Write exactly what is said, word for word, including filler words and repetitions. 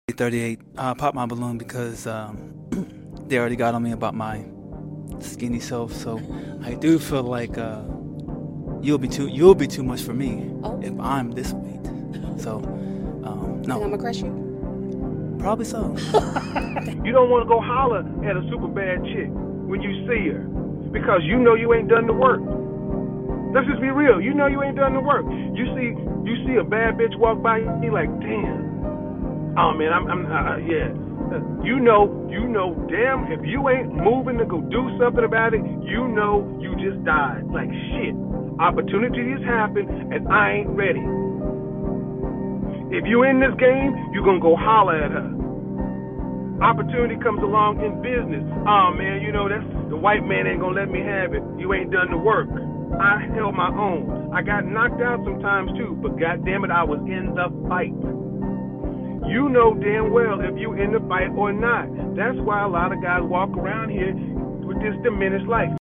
thirty-eight, uh, pop my balloon because um, they already got on me about my skinny self. So I do feel like uh, you'll be too you'll be too much for me Oh. if I'm this weight. So um, no, Think I'm gonna crush you? probably so. You don't want to go holler at a super bad chick when you see her because you know you ain't done the work. Let's just be real. You know you ain't done the work. You see you see a bad bitch walk by, you like, damn. Oh man, I'm, I'm uh, yeah. Uh, you know, you know, damn. If you ain't moving to go do something about it, you know you just died. Like shit. Opportunity has happened, and I ain't ready. If you in this game, you gonna go holler at her. Opportunity comes along in business. Oh man, you know that's the white man ain't gonna let me have it. You ain't done the work. I held my own. I got knocked out sometimes too, but goddamn it, I was in the fight. You know damn well if you in the fight or not. That's why a lot of guys walk around here with this diminished life.